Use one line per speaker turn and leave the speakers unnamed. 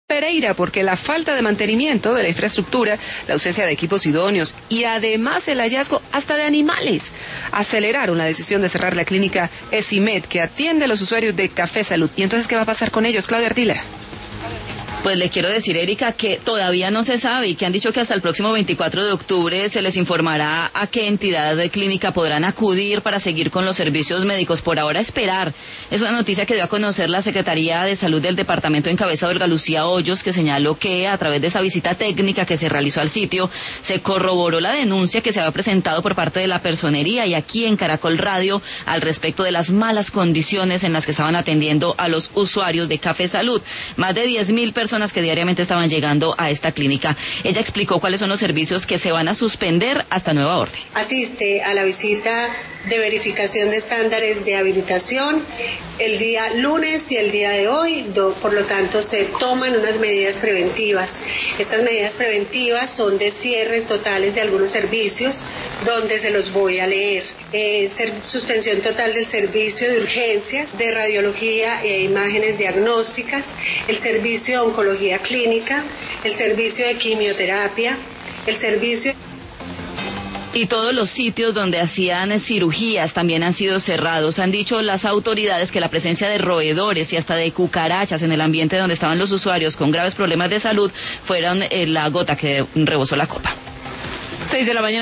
Pereira, porque la falta de mantenimiento de la infraestructura, la ausencia de equipos idóneos y además el hallazgo hasta de animales aceleraron la decisión de cerrar la clínica ESIMED, que atiende a los usuarios de Café Salud. ¿Y entonces qué va a pasar con ellos, Claudia Ardila?
Pues le quiero decir, Erika, que todavía no se sabe y que han dicho que hasta el próximo 24 de octubre se les informará a qué entidad de clínica podrán acudir para seguir con los servicios médicos. Por ahora esperar. Es una noticia que dio a conocer la Secretaría de Salud del departamento encabezado por Olga Lucía Hoyos, que señaló que a través de esa visita técnica que se realizó al sitio se corroboró la denuncia que se había presentado por parte de la personería y aquí en Caracol Radio al respecto de las malas condiciones en las que estaban atendiendo a los usuarios de Café Salud. Más de 10.000 personas que diariamente estaban llegando a esta clínica. Ella explicó cuáles son los servicios que se van a suspender hasta nueva orden.
Asiste a la visita de verificación de estándares de habilitación el día lunes y el día de hoy, por lo tanto se toman unas medidas preventivas. Estas medidas preventivas son de cierre totales de algunos servicios, donde se los voy a leer. Suspensión total del servicio de urgencias, de radiología e imágenes diagnósticas, el servicio de oncología clínica, el servicio de quimioterapia, el servicio...
Y todos los sitios donde hacían cirugías también han sido cerrados. Han dicho las autoridades que la presencia de roedores y hasta de cucarachas en el ambiente donde estaban los usuarios con graves problemas de salud fueron la gota que rebosó la copa.
6 de la mañana.